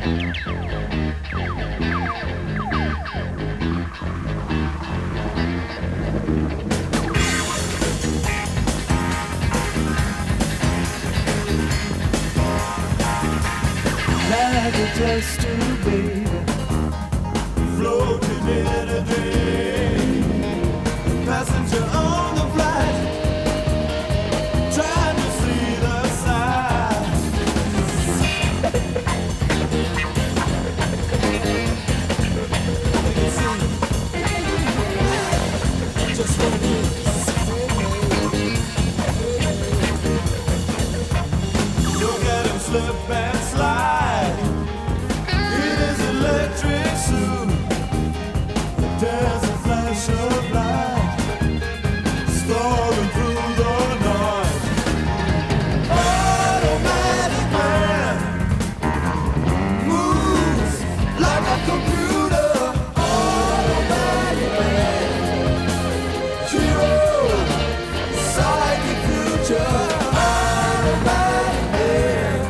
Like a test tube, baby, floating in a dream. Passenger on the flight, trying to see the side. Just when you look at him slip and slide. It is electric soon. There's a flash of light storming through the night. Automatic man moves like a computer. Automatic man, hero, psychic future. Automatic man.